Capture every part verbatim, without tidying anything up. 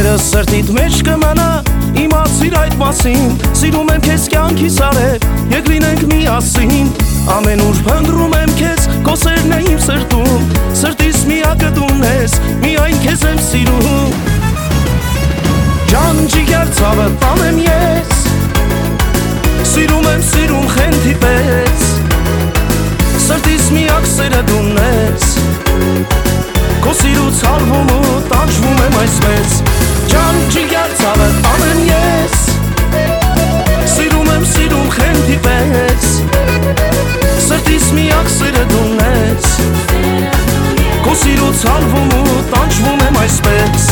Սերը սրտիդ մեջ կմնա, իմացիր այդ մասին, սիրում եմ քեզ կյանքիս արև, եկ լինենք միասին, ամեն ուր փնտրում եմ քեզ, քո սերն է իմ սրտում, սրտիս միակը դու ես, միայն քեզ եմ սիրում։ Ջան ջիգար ցավը տանեմ ես, սիրում եմ սիրում խենթի պես, սրտիս միակ սերը դու ես, քո սիրուց հալվում ու տանջվում եմ այսպես։ Ջան ջիգար ցավը տանեմ ես, սիրում եմ սիրում խենթի պես, սրտիս միակ սերը դու ես, քո սիրուց հալվում ու տանջվում եմ այսպես։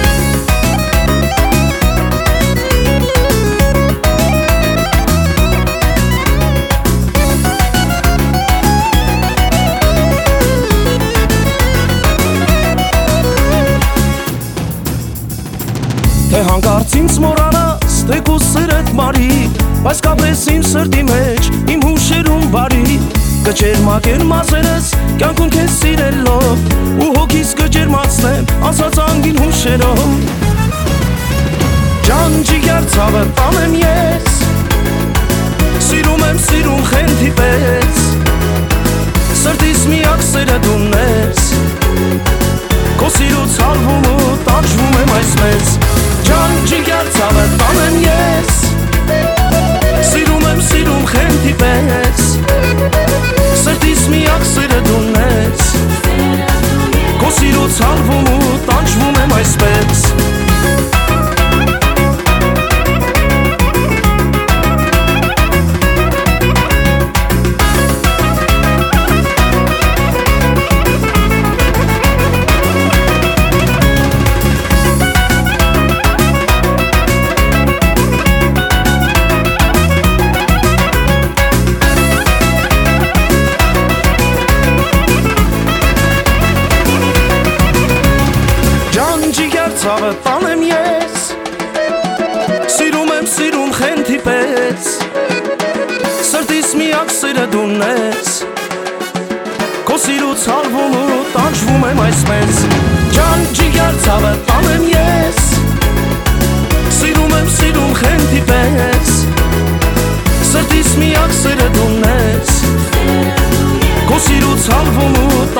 Թե հանկարծ ինձ մորանաս, թե քո սերդ մարի, բայց կապրես իմ սրտի մեջ, իմ հուշերում բարի, կջերմակեր մազերս, կյանքում քեզ սիրելով, ու հոգիս կջերմացնեմ, ասած անգին հուշերով։ Ջան ջիգար ցավը տանեմ ես, սիրում եմ սիրում խենթի պես, սրտիս միակ սերը դու ես, քո սիրուց հալվում ու տանջվում եմ այսպես։ Ջան ջիգար ցավը տանեմ ես, սիրում եմ սիրում խենթի պես, սրտիս միակ սերը դու ես, քո սիրուց հալվում ու տանջվում եմ այսպես։ Ցավը տանեմ ես, սիրում եմ սիրում խենթի պես, սրտիս միակ սերը դու ես, քո սիրուց հալվում ու տանջվում եմ այսպես։ Ջան ջիգար ցավը տանեմ ես, սիրում եմ սիրում խենթի պես, սրտիս միակ սերը դու ես, քո սիրուց հալվում ու